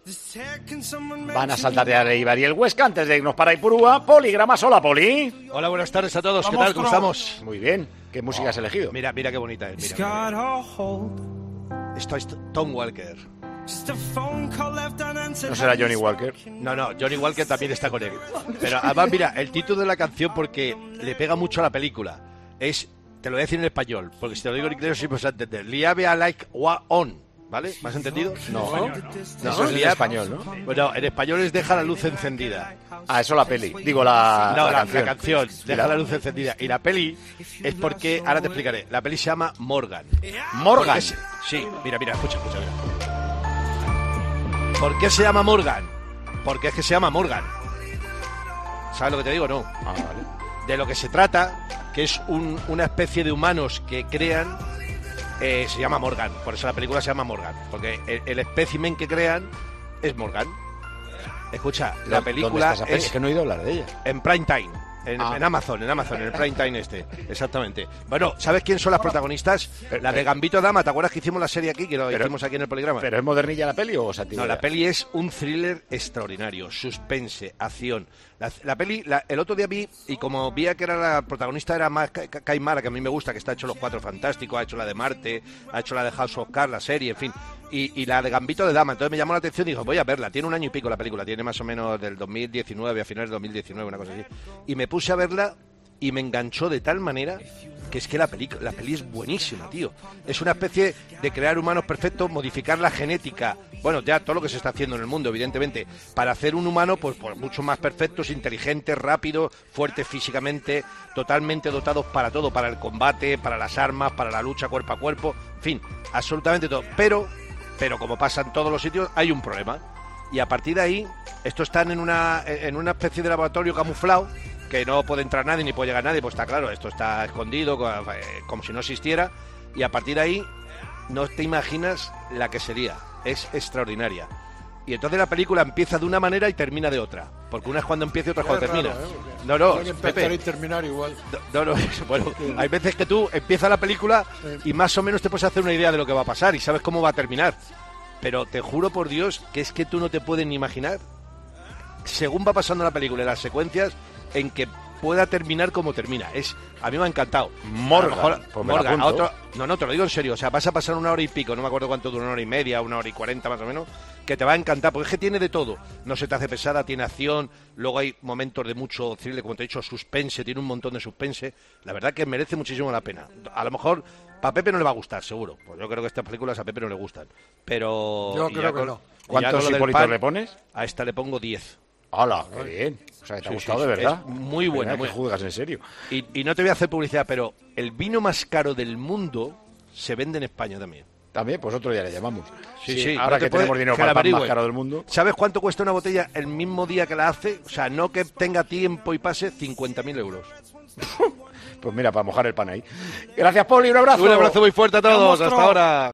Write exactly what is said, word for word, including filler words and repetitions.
Van a saltarear a Eibar y el Huesca antes de irnos para Ipurúa. Poligramas, hola, Poli. Hola, buenas tardes a todos. Vamos, ¿Qué tal? ¿Cómo bro. estamos? Muy bien. ¿Qué música Oh, has elegido? Mira, mira qué bonita es. Mira, mira. Esto es Tom Walker. ¿No será Johnny Walker? No, no, Johnny Walker también está con él. Pero además, mira, el título de la canción, porque le pega mucho a la película, es, te lo voy a decir en español, porque si te lo digo en inglés sí vas a entender. Liave a like wa on, ¿vale? ¿Me has entendido? No, no, No, eso es en liave- español, ¿no? Bueno, en español es deja la luz encendida. Ah, eso la peli. Digo, la, No, la la, canción. la canción, ¿Y deja la- la luz encendida. Y la peli es porque, ahora te explicaré, la peli se llama Morgan. Morgan. Porque se- sí, mira, mira, escucha, escucha, mira. ¿Por qué se llama Morgan? Porque es que se llama Morgan. ¿Sabes lo que te digo? No. Ah, vale. De lo que se trata, que es un- una especie de humanos que crean, eh, se llama Morgan. Por eso la película se llama Morgan. Porque el, el espécimen que crean es Morgan. Escucha, la ¿Dónde película está esa peli? es Es que no he oído hablar de ella. en prime time. En, Ah. en Amazon, en Amazon, en el prime time este. Exactamente. Bueno, ¿sabes quién son las protagonistas? Pero- La de Gambito Dama. ¿Te acuerdas que hicimos la serie aquí? Que lo Pero- hicimos aquí en el Poligrama. ¿Pero es modernilla la peli o satírica? No, la peli es un thriller extraordinario, suspense, acción. La, la peli, la- el otro día vi, y como vi que era la protagonista era más Ca- Ca- Caimara, que a mí me gusta, que está hecho Los Cuatro Fantásticos, ha hecho la de Marte, ha hecho la de House of Cards, la serie, en fin, y, y la de Gambito de Dama. Entonces me llamó la atención y dije, voy a verla. Tiene un año y pico la película, tiene más o menos del dos mil diecinueve, a finales de dos mil diecinueve, una cosa así. Y me puse a verla y me enganchó de tal manera que es que la peli, la peli es buenísima, tío. Es una especie de crear humanos perfectos, modificar la genética, bueno, ya todo lo que se está haciendo en el mundo, evidentemente, para hacer un humano pues, pues mucho más perfectos, inteligentes, rápidos, fuertes físicamente, totalmente dotados para todo, para el combate, para las armas, para la lucha cuerpo a cuerpo, en fin, absolutamente todo. Pero, pero como pasa en todos los sitios, hay un problema. Y a partir de ahí, estos están en una, en una especie de laboratorio camuflado, que no puede entrar nadie ni puede llegar nadie, pues está claro, esto está escondido, co- eh, como si no existiera, y a partir de ahí no te imaginas la que sería, es extraordinaria. Y entonces la película empieza de una manera y termina de otra, porque una es cuando empieza y otra es cuando Es termina. raro, ¿eh? Porque No, no, tiene que empezar Pepe, y terminar igual. no, no, es- bueno, hay veces que tú empiezas la película y más o menos te puedes hacer una idea de lo que va a pasar y sabes cómo va a terminar. Pero te juro por Dios que es que tú no te puedes ni imaginar, según va pasando la película y las secuencias, en que pueda terminar como termina. Es, a mí me ha encantado. Morgan, A lo mejor- pues me la Morgan, a apunto. otro- no, no, te lo digo en serio. O sea, vas a pasar una hora y pico, no me acuerdo cuánto dura, una hora y media, una hora y cuarenta más o menos, que te va a encantar, porque es que tiene de todo. No se te hace pesada, tiene acción, luego hay momentos de mucho thriller, como te he dicho, suspense, tiene un montón de suspense. La verdad que merece muchísimo la pena. A lo mejor para Pepe no le va a gustar, seguro. Pues yo creo que estas películas a Pepe no le gustan. Pero... Yo y creo ya que con- no. y ya ¿Cuántos con lo del Hipolitos pan, le pones? A esta le pongo diez. ¡Hala, qué bien! O sea, que te ha Sí, gustado sí, de sí, verdad. es muy buena, Mira muy- que juzgas en serio. Y, y no te voy a hacer publicidad, pero el vino más caro del mundo se vende en España también. También, pues otro día le llamamos. Sí, sí, Ahora no te que puede- tenemos dinero que para el la pan más averigüe. caro del mundo. ¿Sabes cuánto cuesta una botella el mismo día que la hace? O sea, no que tenga tiempo y pase cincuenta mil euros. Pues mira, para mojar el pan ahí. Gracias, Poli, un abrazo. Un abrazo muy fuerte a todos. ¡Vamos, Hasta Tro! ahora.